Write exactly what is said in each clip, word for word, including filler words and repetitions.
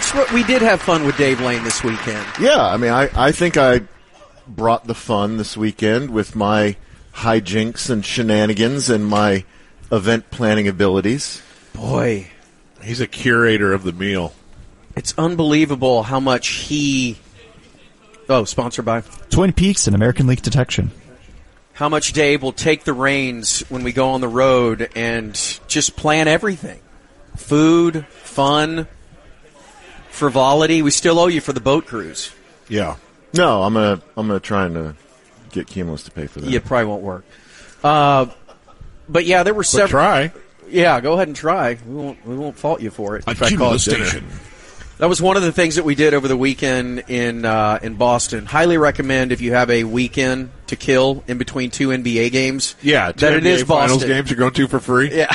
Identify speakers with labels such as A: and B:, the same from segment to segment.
A: That's what we did have fun with Dave Lane this weekend.
B: Yeah, I mean, I, I think I brought the fun this weekend with my hijinks and shenanigans and my event planning abilities.
A: Boy.
C: He's a curator of the meal.
A: It's unbelievable how much he... Oh, sponsored by?
D: Twin Peaks and American Leak Detection.
A: How much Dave will take the reins when we go on the road and just plan everything. Food, fun, frivolity. We still owe you for the boat cruise.
C: Yeah.
B: No, I'm gonna I'm gonna try and uh, get Cumulus to pay for that.
A: Yeah, it probably won't work. Uh, but yeah, there were
C: But
A: several.
C: try.
A: Yeah, go ahead and try. We won't. We won't fault you for it.
C: In fact, call it dinner.
A: That was one of the things that we did over the weekend in uh, in Boston. Highly recommend if you have a weekend to kill in between two N B A games.
C: Yeah, two
A: that
C: N B A
A: it is
C: Finals
A: Boston.
C: games you're going to for free.
A: Yeah.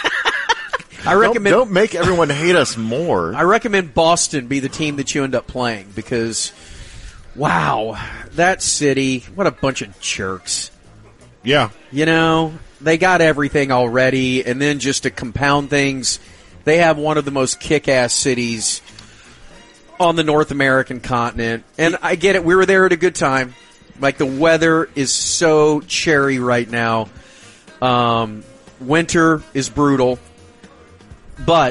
A: I recommend.
B: Don't, don't make everyone hate us more.
A: I recommend Boston be the team that you end up playing because, wow, that city, what a bunch of jerks.
C: Yeah.
A: You know, they got everything already, and then just to compound things, they have one of the most kick-ass cities on the North American continent. And I get it, we were there at a good time. Like, the weather is so cherry right now. Um, winter is brutal, but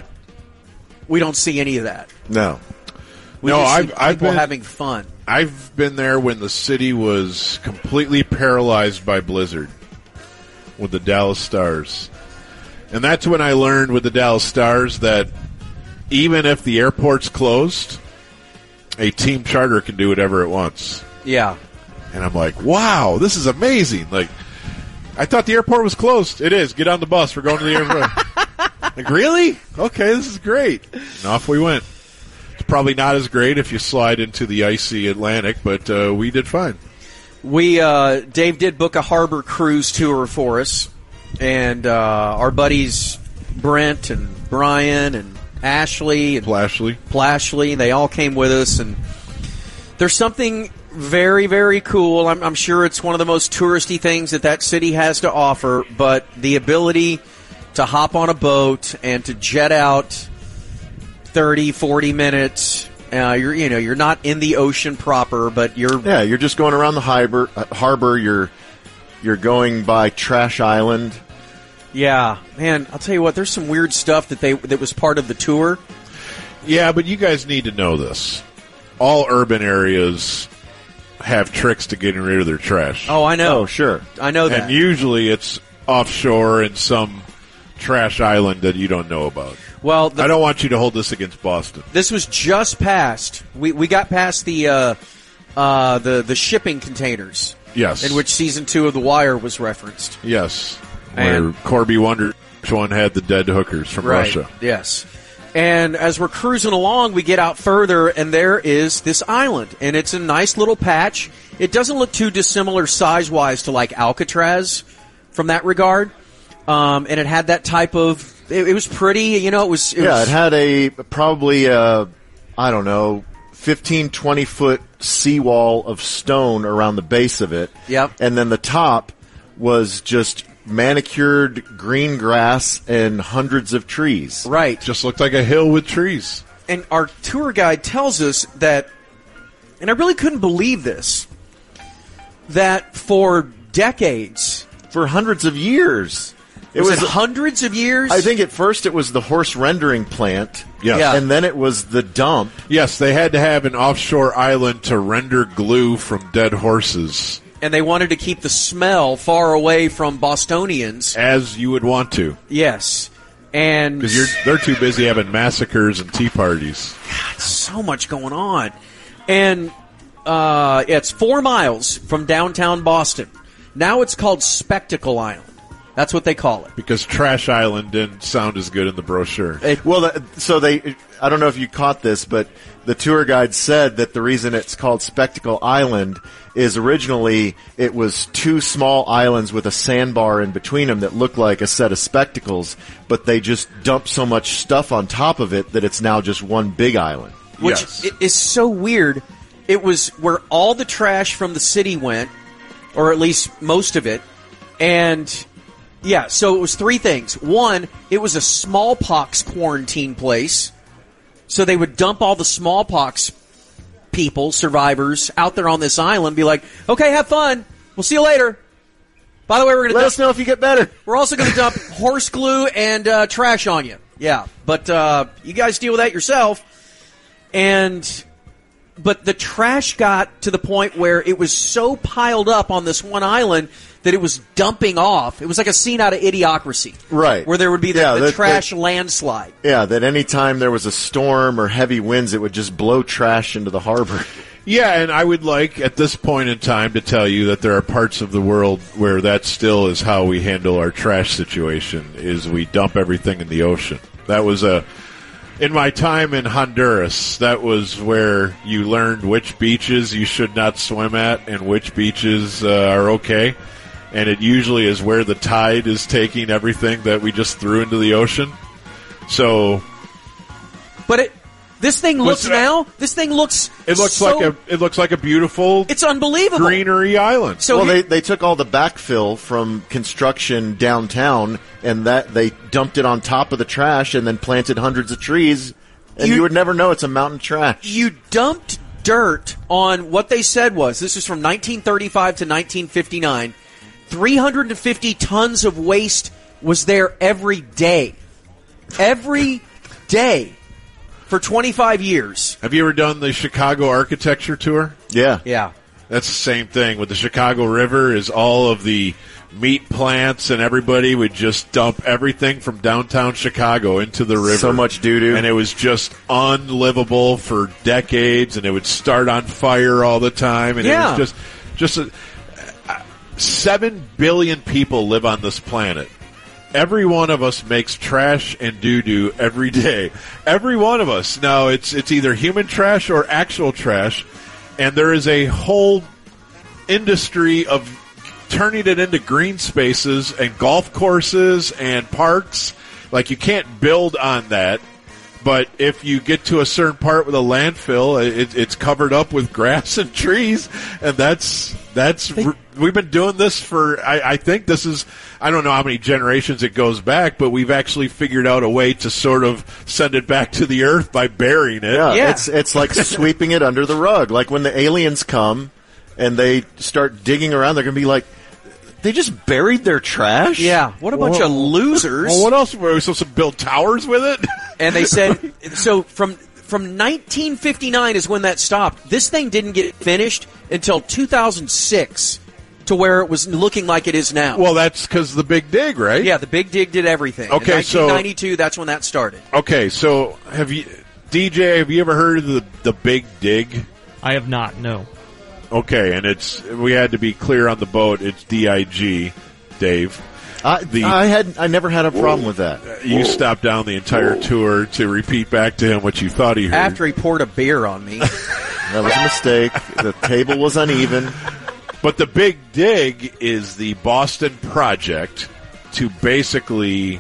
A: we don't see any of that.
B: No.
A: We
C: No,
A: just see
C: I've- I've
A: people
C: been-
A: having fun.
C: I've been there when the city was completely paralyzed by blizzard with the Dallas Stars. And that's when I learned with the Dallas Stars that even if the airport's closed, a team charter can do whatever it wants.
A: Yeah.
C: And I'm like, wow, this is amazing. Like, I thought the airport was closed. It is. Get on the bus. We're going to the airport. Like, really? Okay, this is great. And off we went. It's probably not as great if you slide into the icy Atlantic, but uh, we did fine.
A: We uh, Dave did book a harbor cruise tour for us, and uh, our buddies Brent and Brian and Ashley and
C: Plashley.
A: Plashley, they all came with us, and there's something very, very cool. I'm, I'm sure it's one of the most touristy things that that city has to offer, but the ability to hop on a boat and to jet out thirty, forty minutes. Uh, you're, you know, you're not in the ocean proper, but you're
B: Yeah, you're just going around the harbor. Uh, harbor. You're you're going by Trash Island.
A: Yeah, man, I'll tell you what, there's some weird stuff that they that was part of the tour.
C: Yeah, but you guys need to know this. All urban areas have tricks to getting rid of their trash.
A: Oh, I know.
B: Oh, sure.
A: I know that.
C: And usually it's offshore in some trash island that you don't know about.
A: Well, the,
C: I don't want you to hold this against Boston.
A: this was just past. We we got past the uh, uh, the the shipping containers.
C: Yes.
A: In which season two of The Wire was referenced.
C: Yes.
A: And-
C: Where Corby wondered which one had the dead hookers from
A: Right.
C: Russia.
A: Yes. And as we're cruising along, we get out further, and there is this island. And it's a nice little patch. It doesn't look too dissimilar size-wise to, like, Alcatraz from that regard. Um, and it had that type of... It, it was pretty, you know, it was... It
B: Yeah,
A: was,
B: it had a probably a, I don't know, fifteen, twenty foot seawall of stone around the base of it.
A: Yep.
B: And then the top was just manicured green grass and hundreds of trees.
A: Right.
C: Just looked like a hill with trees.
A: And our tour guide tells us that, and I really couldn't believe this, that for decades...
B: For hundreds of years.
A: It was, it hundreds of years?
B: I think at first it was the horse rendering plant.
C: Yes.
A: Yeah.
B: And then it was the dump.
C: Yes, they had to have an offshore island to render glue from dead horses.
A: And they wanted to keep the smell far away from Bostonians.
C: As you would want to.
A: Yes. And
C: Because you're they're too busy having massacres and tea parties.
A: God, so much going on. And uh, it's four miles from downtown Boston. Now it's called Spectacle Island. That's what they call it.
C: Because Trash Island didn't sound as good in the brochure.
A: It-
B: Well, the, so they, I don't know if you caught this, but the tour guide said that the reason it's called Spectacle Island is originally it was two small islands with a sandbar in between them that looked like a set of spectacles, but they just dumped so much stuff on top of it that it's now just one big island.
A: which
C: Yes.
A: i- is so weird. It was where all the trash from the city went, or at least most of it. And, yeah, so it was three things. One, it was a smallpox quarantine place. So they would dump all the smallpox people, survivors, out there on this island, be like, okay, have fun. We'll see you later. By the way, we're going to
B: let
A: dump,
B: us know if you get better.
A: We're also going to dump horse glue and uh, trash on you. Yeah, but uh, you guys deal with that yourself. And but the trash got to the point where it was so piled up on this one island that it was dumping off. It was like a scene out of Idiocracy,
B: right?
A: Where there would be the,
B: yeah,
A: the
B: that,
A: trash
B: that,
A: landslide.
B: Yeah, that any time there was a storm or heavy winds, it would just blow trash into the harbor.
C: Yeah, and I would like, at this point in time, to tell you that there are parts of the world where that still is how we handle our trash situation, is we dump everything in the ocean. That was a... In my time in Honduras, that was where you learned which beaches you should not swim at and which beaches uh, are okay. And it usually is where the tide is taking everything that we just threw into the ocean. So...
A: But it... This thing looks
C: that,
A: now. This thing looks.
C: It looks
A: so,
C: like a. It looks like a beautiful.
A: It's unbelievable.
C: Greenery island.
B: So well, he, they they took all the backfill from construction downtown, and that they dumped it on top of the trash, and then planted hundreds of trees, and you, you would never know it's a mountain trash.
A: You dumped dirt on what they said was. This is from nineteen thirty-five to nineteen fifty-nine. three hundred fifty tons of waste was there every day. Every day. For twenty-five years.
C: Have you ever done the Chicago architecture tour?
B: Yeah.
A: Yeah.
C: That's the same thing with the Chicago River. Is all of the meat plants and everybody would just dump everything from downtown Chicago into the river.
B: So much doo-doo.
C: And it was just unlivable for decades, and it would start on fire all the time. And
A: yeah.
C: it was just, just a, uh, seven billion people live on this planet. Every one of us makes trash and doo-doo every day. Every one of us. Now, it's it's either human trash or actual trash, and there is a whole industry of turning it into green spaces and golf courses and parks. Like, you can't build on that, but if you get to a certain part with a landfill, it, it's covered up with grass and trees, and that's that's we've been doing this for. I, I think this is. I don't know how many generations it goes back, but we've actually figured out a way to sort of send it back to the earth by burying it.
B: Yeah,
A: yeah.
B: it's it's like sweeping it under the rug. Like when the aliens come and they start digging around, they're going to be like, they just buried their trash?
A: Yeah, what a bunch
C: Whoa.
A: of losers.
C: Well, what else? Were we supposed to build towers with it?
A: And they said, so from from nineteen fifty-nine is when that stopped. This thing didn't get finished until two thousand six. To where it was looking like it is now.
C: Well, that's because the Big Dig, right?
A: Yeah, the Big Dig did everything.
C: Okay,
A: in nineteen ninety-two, so, that's when that started.
C: Okay, so have you, D J? Have you ever heard of the the Big Dig?
E: I have not. No.
C: Okay, and it's we had to be clear on the boat. It's D I G, Dave.
B: I,
C: the,
B: I had I never had a problem with that.
C: You stopped down the entire tour to repeat back to him what you thought he heard.
A: After he poured a beer on me.
B: That was a mistake. The table was uneven.
C: But the Big Dig is the Boston project to basically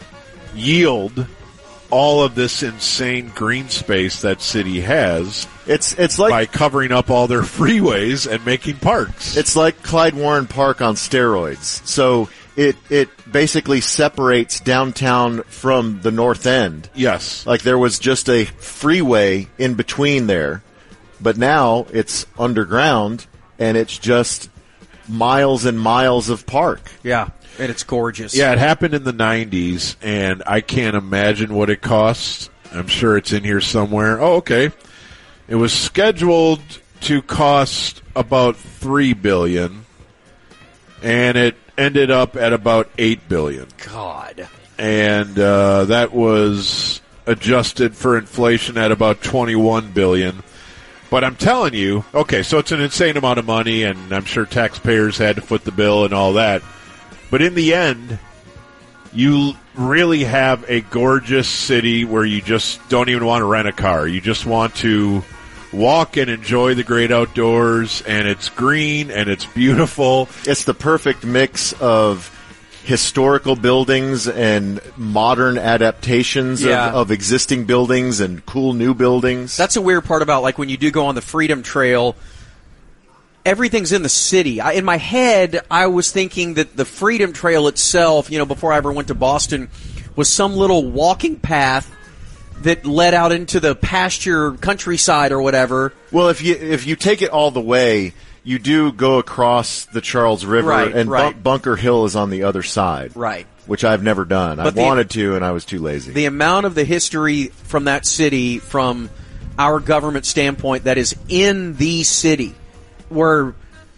C: yield all of this insane green space that city has.
B: It's it's like
C: by covering up all their freeways and making parks.
B: It's like Clyde Warren Park on steroids. So it it basically separates downtown from the north end.
C: Yes.
B: Like there was just a freeway in between there, but now it's underground. And it's just miles and miles of park.
A: Yeah, and it's gorgeous.
C: Yeah, it happened in the nineties, and I can't imagine what it cost. I'm sure it's in here somewhere. Oh, okay. It was scheduled to cost about three billion dollars, and it ended up at about eight billion dollars.
A: God.
C: And uh, that was adjusted for inflation at about twenty-one billion dollars. But I'm telling you, okay, so it's an insane amount of money, and I'm sure taxpayers had to foot the bill and all that. But in the end, you really have a gorgeous city where you just don't even want to rent a car. You just want to walk and enjoy the great outdoors, and it's green, and it's beautiful.
B: It's the perfect mix of historical buildings and modern adaptations
A: yeah.
B: of, of existing buildings and cool new buildings.
A: That's a weird part about, like, when you do go on the Freedom Trail, everything's in the city. I, in my head, I was thinking that the Freedom Trail itself, you know, before I ever went to Boston, was some little walking path that led out into the pasture countryside or whatever.
B: Well, if you if you take it all the way, you do go across the Charles River,
A: Right,
B: and
A: right.
B: Bun- Bunker Hill is on the other side.
A: Right.
B: Which I've never done. I
A: But the-
B: wanted to, and I was too lazy.
A: The amount of the history from that city, from our government standpoint, that is in the city, where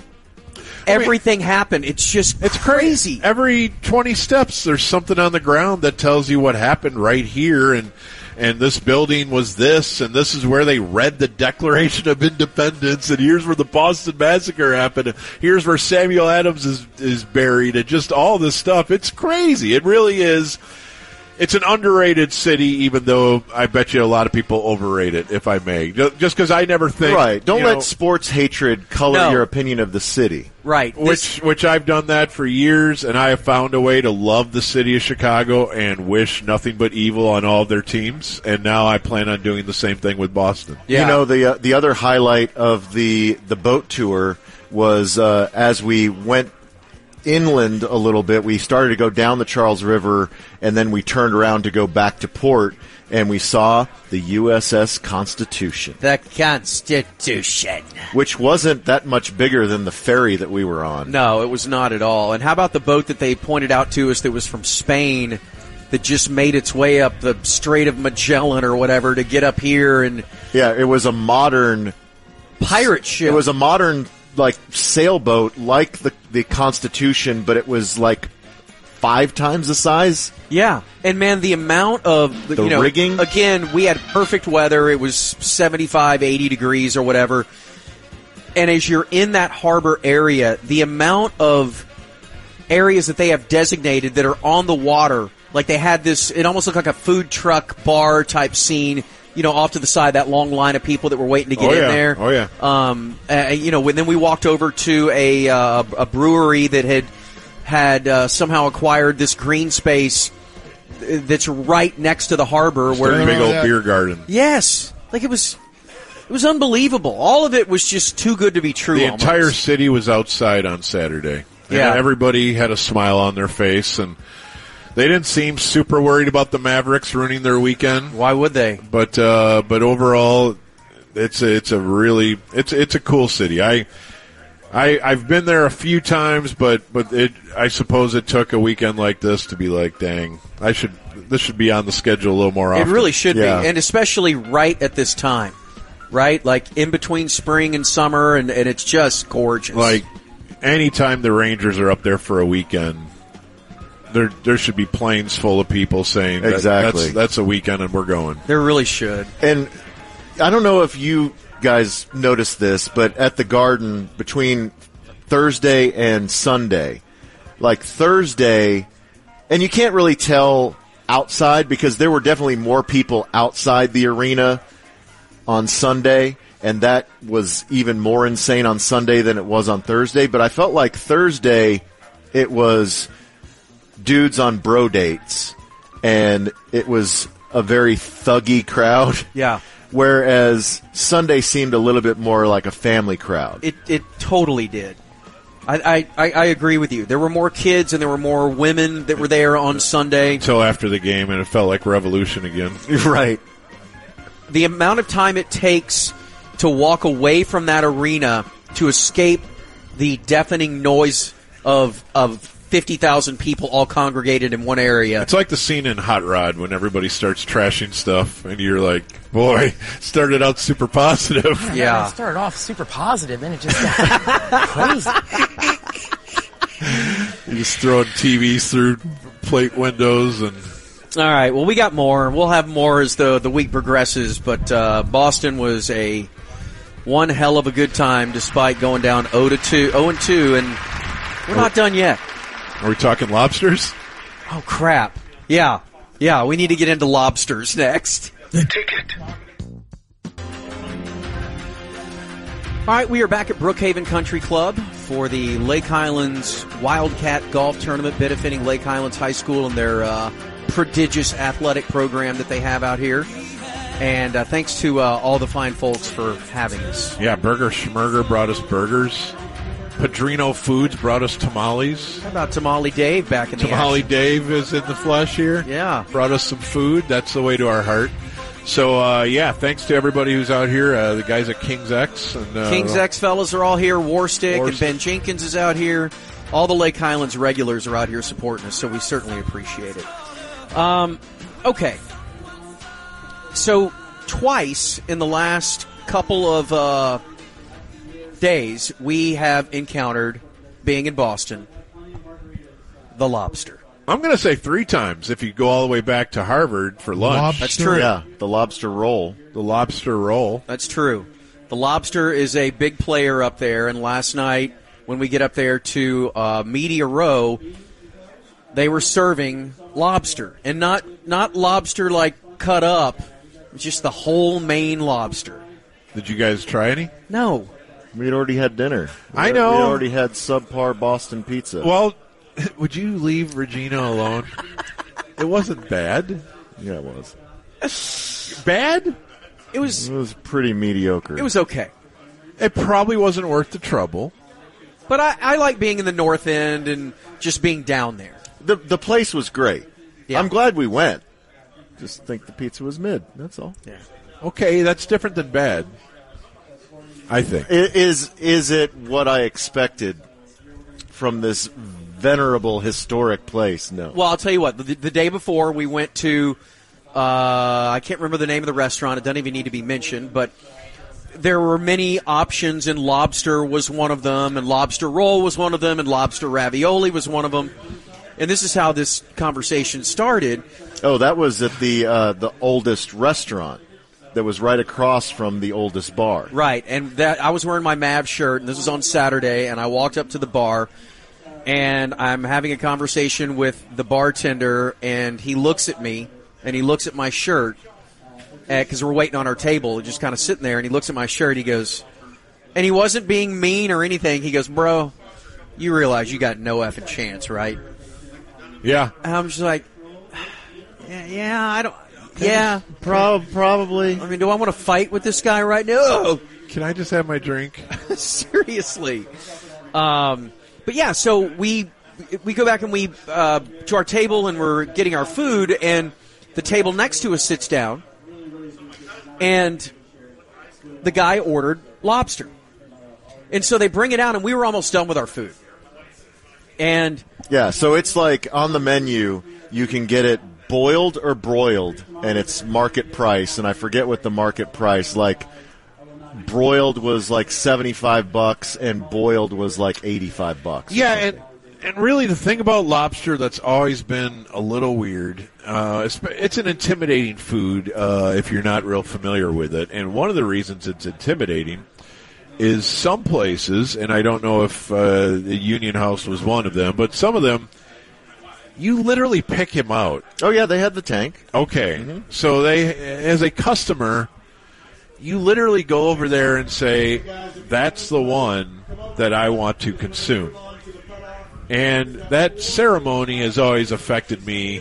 A: everything happened. It's just
C: It's
A: crazy.
C: Every twenty steps, there's something on the ground that tells you what happened right here, and and this building was this, and this is where they read the Declaration of Independence, and here's where the Boston Massacre happened, and here's where Samuel Adams is is buried, and just all this stuff. It's crazy. It really is. It's an underrated city, even though I bet you a lot of people overrate it, if I may. Just because I never think.
B: right. Don't
C: you
B: let
C: know,
B: sports hatred color
A: No.
B: your opinion of the city.
A: Right.
C: Which which I've done that for years, and I have found a way to love the city of Chicago and wish nothing but evil on all of their teams. And now I plan on doing the same thing with Boston.
A: Yeah.
B: You know, the uh, the other highlight of the the boat tour was uh, as we went inland a little bit, we started to go down the Charles River, and then we turned around to go back to port, and we saw the U S S Constitution,
A: the Constitution.
B: which wasn't that much bigger than the ferry that we were on.
A: No, it was not at all. And how about the boat that they pointed out to us that was from Spain that just made its way up the Strait of Magellan or whatever to get up here, and
B: Yeah, it was a modern
A: pirate ship.
B: It was a modern, like, sailboat, like the the Constitution, but it was like five times the size.
A: Yeah, and man, the amount of
B: The
A: you know,
B: rigging?
A: Again, we had perfect weather. It was seventy-five, eighty degrees or whatever. And as you're in that harbor area, the amount of areas that they have designated that are on the water, like they had this, it almost looked like a food truck bar type scene. You know, off to the side, that long line of people that were waiting to get
C: Oh,
A: in
C: yeah.
A: there.
C: Oh, yeah.
A: Um, uh, you know, when then we walked over to a uh, a brewery that had had uh, somehow acquired this green space that's right next to the harbor.
C: It's
A: Where
C: a big
E: Oh,
C: old
E: yeah.
C: beer garden.
A: yes, like it was, it was unbelievable. All of it was just too good to be true.
C: The
A: almost.
C: entire city was outside on Saturday. And
A: Yeah.
C: everybody had a smile on their face, and they didn't seem super worried about the Mavericks ruining their weekend.
A: Why would they?
C: But uh, but overall, it's a, it's a really it's it's a cool city. I I I've been there a few times, but but it I suppose it took a weekend like this to be like, dang, I should this should be on the schedule a little more
A: It
C: often.
A: really should
B: Yeah.
A: be, and especially right at this time, right? Like in between spring and summer, and, and it's just gorgeous.
C: Like anytime the Rangers are up there for a weekend, there there should be planes full of people saying that,
B: Exactly.
C: that's that's a weekend and we're going.
A: there really should.
B: And I don't know if you guys noticed this, but at the Garden between Thursday and Sunday, like Thursday, and you can't really tell outside because there were definitely more people outside the arena on Sunday, and that was even more insane on Sunday than it was on Thursday. But I felt like Thursday it was dudes on bro dates, and it was a very thuggy crowd.
A: Yeah.
B: Whereas Sunday seemed a little bit more like a family crowd.
A: It it totally did. I, I, I agree with you. There were more kids and there were more women that were there on Sunday.
C: Until after the game, and it felt like revolution again.
B: Right.
A: The amount of time it takes to walk away from that arena to escape the deafening noise of of fifty thousand people all congregated in one area.
C: It's like the scene in Hot Rod when everybody starts trashing stuff, and you're like, boy, started out super positive.
A: Yeah.
E: It started off super positive, then it just got crazy.
C: You're just throwing T Vs through plate windows and
A: All right. Well, we got more. We'll have more as the the week progresses. But uh, Boston was a one hell of a good time, despite going down zero to two, zero and two, and we're not done yet.
C: Are we talking lobsters?
A: Oh crap! Yeah, yeah. We need to get into lobsters next.
F: The ticket.
A: All right, we are back at Brookhaven Country Club for the Lake Highlands Wildcat Golf Tournament, benefiting Lake Highlands High School and their uh, prodigious athletic program that they have out here. And uh, thanks to uh, all the fine folks for having us.
C: Yeah, Burger Schmurger brought us burgers. Padrino Foods brought us tamales.
A: How about Tamale Dave back in the
C: Tamale
A: action?
C: Dave is in the flesh here.
A: Yeah.
C: Brought us some food. That's the way to our heart. So, uh, yeah, thanks to everybody who's out here. Uh, the guys at King's X. And, uh,
A: King's X fellas are all here. Warstick
C: Warstick.
A: and Ben Jenkins is out here. All the Lake Highlands regulars are out here supporting us, so we certainly appreciate it. Um, okay. So, twice in the last couple of uh, days, we have encountered, being in Boston, the lobster.
C: I'm going to say three times if you go all the way back to Harvard for lunch.
D: Lobster.
A: That's true.
B: Yeah, the lobster roll.
C: The lobster roll.
A: That's true. The lobster is a big player up there, and last night when we get up there to uh, Media Row, they were serving lobster, and not not lobster like cut up, just the whole Maine lobster.
C: Did you guys try any?
A: No.
B: We had already had dinner. We
C: I
B: had-
C: know.
B: We already had subpar Boston pizza.
C: Well, would you leave Regina alone? It wasn't bad.
B: yeah, it was.
C: Bad?
A: It was
B: It was pretty mediocre.
A: it was okay.
C: It probably wasn't worth the trouble.
A: But I, I like being in the North End and just being down there.
B: the the place was great.
A: Yeah.
B: I'm glad we went. Just think the pizza was mid. That's all.
A: Yeah.
C: Okay, that's different than bad. I think.
B: I- Is is it what I expected from this venerable historic place? No.
A: Well, I'll tell you what. The, the day before, we went to, uh, I can't remember the name of the restaurant. It doesn't even need to be mentioned, but there were many options, and lobster was one of them, and lobster roll was one of them, and lobster ravioli was one of them. And this is how this conversation started.
B: Oh, that was at the uh, the oldest restaurant that was right across from the oldest bar.
A: Right, and that I was wearing my Mavs shirt, and this was on Saturday, and I walked up to the bar, and I'm having a conversation with the bartender, and he looks at me, and he looks at my shirt, because we're waiting on our table, just kind of sitting there, and he looks at my shirt, he goes, and he wasn't being mean or anything, he goes, bro, you realize you got no effing chance, right?
C: Yeah.
A: And I'm just like, yeah, yeah, I don't, yeah.
B: Prob- probably.
A: I mean, do I want to fight with this guy right now?
C: Can I just have my drink?
A: Seriously. Um, but yeah, so we we go back and we uh, to our table and we're getting our food, and the table next to us sits down, and the guy ordered lobster, and so they bring it out, and we were almost done with our food, and
B: Yeah, so it's like on the menu, you can get it boiled or broiled, and it's market price. And I forget what the market price, like broiled was like seventy-five bucks, and boiled was like eighty-five bucks.
C: Yeah, and and really the thing about lobster that's always been a little weird, uh, it's, it's an intimidating food uh, if you're not real familiar with it. And one of the reasons it's intimidating is some places, and I don't know if uh, the Union House was one of them, but some of them, you literally pick him out.
B: Oh yeah, they had the tank.
C: Okay, so they, as a customer, you literally go over there and say, that's the one that I want to consume. And that ceremony has always affected me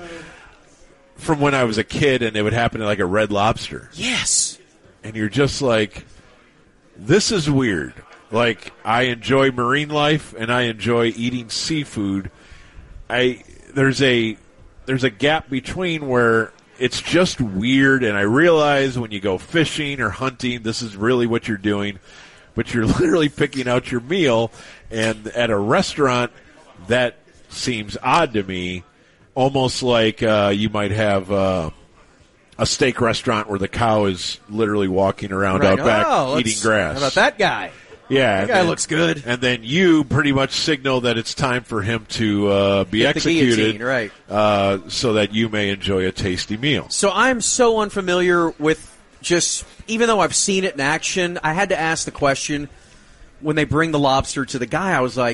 C: from when I was a kid, and it would happen at like a Red Lobster.
A: yes,
C: And you're just like, this is weird. Like, I enjoy marine life, and I enjoy eating seafood. I there's a there's a gap between where it's just weird, and I realize when you go fishing or hunting, this is really what you're doing, but you're literally picking out your meal, and at a restaurant, that seems odd to me, almost like uh, you might have uh, a steak restaurant where the cow is literally walking around
A: right.
C: out back
A: oh,
C: eating
A: let's-
C: grass.
A: How about that guy?
C: Yeah,
A: That
C: and
A: guy
C: then-
A: looks good.
C: And then you pretty much signal that it's time for him to uh, be
A: Hit the
C: executed,
A: guillotine, right.
C: uh, so that you may enjoy a tasty meal.
A: So I'm so unfamiliar with just, even though I've seen it in action, I had to ask the question when they bring the lobster to the guy. I was like,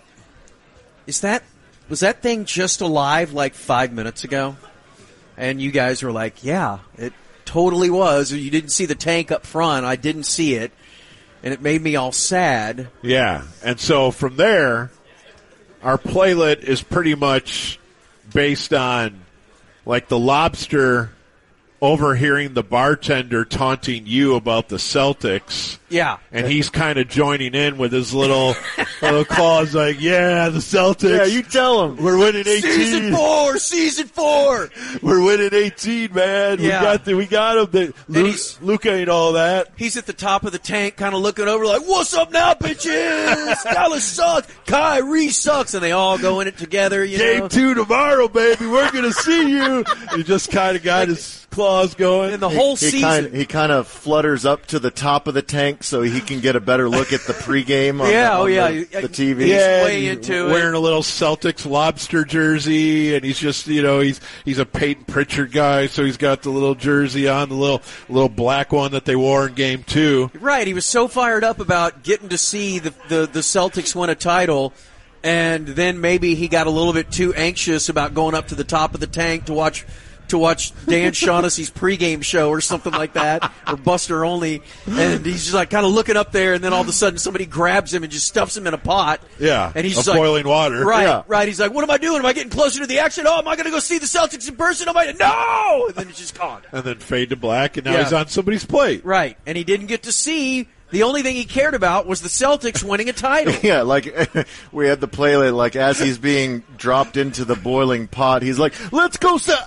A: "Is that was that thing just alive like five minutes ago?" And you guys were like, "Yeah, it totally was." You didn't see the tank up front. I didn't see it, and it made me all sad.
C: Yeah, and so from there, our playlet is pretty much based on like the lobster overhearing the bartender taunting you about the Celtics
A: Yeah.
C: And he's kind of joining in with his little little claws like, yeah, the Celtics.
B: Yeah, you tell him.
C: We're winning eighteen.
A: Season four, season four.
C: We're winning eighteen, man.
A: Yeah.
C: We got the, we got him. The, Luke, Luke ain't all that.
A: He's at the top of the tank, kind of looking over like, what's up now, bitches? Dallas sucks. Kyrie sucks. And they all go in it together, you
C: Game
A: know.
C: two tomorrow, baby. We're going to see you. He just kind of got his claws going.
A: And the whole
B: He
A: season.
B: kind he kind of flutters up to the top of the tank so he can get a better look at the pregame on,
A: Yeah,
B: the,
A: oh,
B: on
A: yeah.
B: the, the
A: He's
B: T V.
C: Yeah,
A: way
C: and
A: into it.
C: wearing a little Celtics lobster jersey, and he's just, you know, he's he's a Peyton Pritchard guy, so he's got the little jersey on, the little little black one that they wore in Game Two.
A: Right, he was so fired up about getting to see the, the, the Celtics win a title, and then maybe he got a little bit too anxious about going up to the top of the tank to watch to watch Dan Shaughnessy's pregame show or something like that, or Buster Only, and he's just like kind of looking up there, and then all of a sudden somebody grabs him and just stuffs him in a pot.
C: Yeah,
A: and he's
C: of
A: just like,
C: boiling water.
A: Right,
B: Yeah.
A: right. He's like, what am I doing? Am I getting closer to the action? Oh, am I going to go see the Celtics in person? Am I? No! And then it's just gone.
C: And then fade to black, and now
A: Yeah.
C: he's on somebody's plate.
A: Right, and he didn't get to see. The only thing he cared about was the Celtics winning a title.
B: Yeah, like we had the play like as he's being dropped into the boiling pot, he's like, "Let's go, Cel-"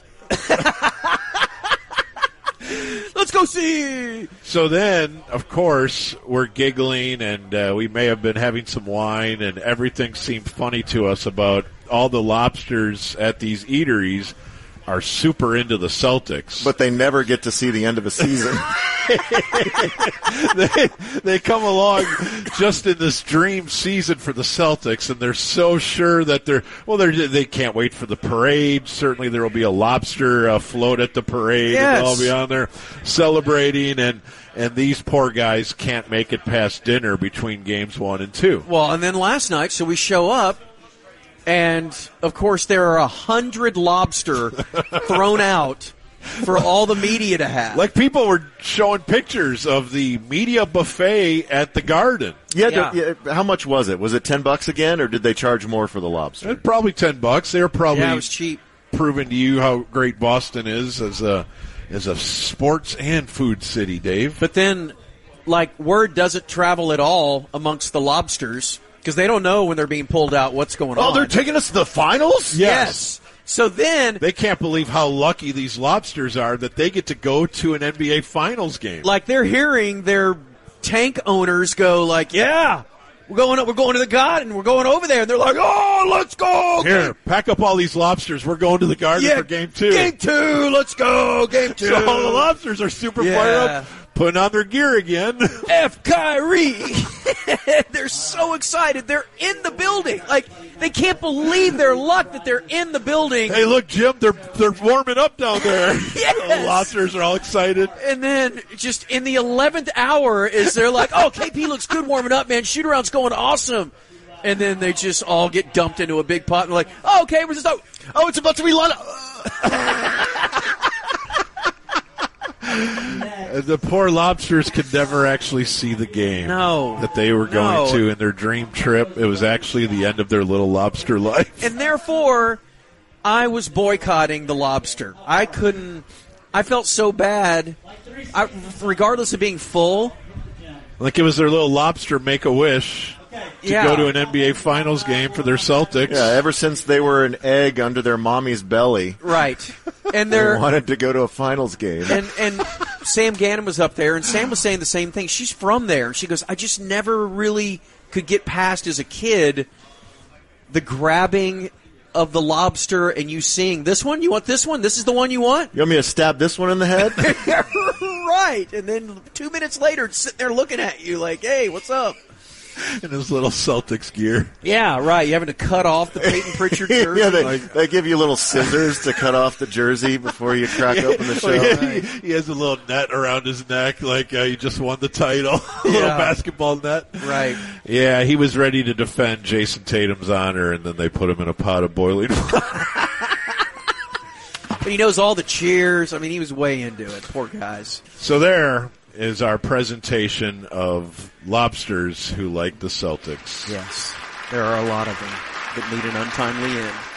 A: Let's go see.
C: So then, of course, we're giggling, and uh, we may have been having some wine, and everything seemed funny to us about all the lobsters at these eateries are super into the Celtics.
B: But they never get to see the end of a season.
C: they, they come along just in this dream season for the Celtics, and they're so sure that they're well. They're they can't wait for the parade. Certainly, there will be a lobster uh, float at the parade,
A: Yes.
C: and they'll all be on there celebrating. And and these poor guys can't make it past dinner between games one and two.
A: Well, and then last night, so we show up, and of course there are a hundred lobster thrown out for all the media to have.
C: Like people were showing pictures of the media buffet at the Garden.
B: Yeah,
A: Yeah.
B: the- yeah, how much was it? Was it ten bucks again, or did they charge more for the lobster?
C: Uh, Probably ten bucks. They were probably
A: Yeah, it was cheap.
C: proving to you how great Boston is as a as a sports and food city, Dave.
A: But then, like, word doesn't travel at all amongst the lobsters because they don't know when they're being pulled out what's going on.
B: Oh, they're taking us to the finals?
A: Yes. So then,
C: They can't believe how lucky these lobsters are that they get to go to an N B A Finals game.
A: like, they're hearing their tank owners go like, yeah, we're going up, we're going to the Garden, we're going over there. And they're like, oh, let's go.
C: Here, pack up all these lobsters. We're going to the Garden
A: Yeah,
C: for game two.
A: Game two, let's go. Game two.
C: So all the lobsters are super
A: Yeah.
C: fired up, putting on their gear again.
A: F Kyrie. They're so excited. They're in the building. Like, they can't believe their luck that they're in the building.
C: Hey, look, Jim, they're they're warming up down there.
A: Yes.
C: The lobsters are all excited.
A: And then just in the eleventh hour is they're like, oh, K P looks good warming up, man. Shoot around's going awesome. And then they just all get dumped into a big pot and they're like, oh, okay, we're just out. Oh, it's about to be a lot of...
C: Uh, The poor lobsters could never actually see the game.
A: No.
C: That they were going
A: No.
C: to in their dream trip. It was actually the end of their little lobster life.
A: And therefore, I was boycotting the lobster. I couldn't... I felt so bad. I, regardless of being full...
C: Like it was their little lobster make-a-wish to
A: Yeah.
C: go to an N B A Finals game for their Celtics.
B: Yeah, ever since they were an egg under their mommy's belly,
A: Right. And
B: they
A: they're...
B: wanted to go to a finals game.
A: And and Sam Gannon was up there, and Sam was saying the same thing. She's from there. She goes, I just never really could get past as a kid the grabbing of the lobster and you seeing this one. You want this one? This is the one you want?
B: You want me to stab this one in the head?
A: Right. And then two minutes later, it's sitting there looking at you like, hey, what's up?
C: In his little Celtics gear.
A: Yeah, right. You're having to cut off the Peyton Pritchard jersey.
B: Yeah, they,
C: Like-
B: they give you little scissors to cut off the jersey before you crack open the show.
C: Like, he, he has a little net around his neck like uh, he just won the title. A little
A: Yeah.
C: basketball net.
A: Right.
C: Yeah, he was ready to defend Jason Tatum's honor, and then they put him in a pot of boiling water.
A: But he knows all the cheers. I mean, he was way into it. Poor guys.
C: So there is our presentation of lobsters who like the Celtics.
A: Yes. There are a lot of them that need an untimely end.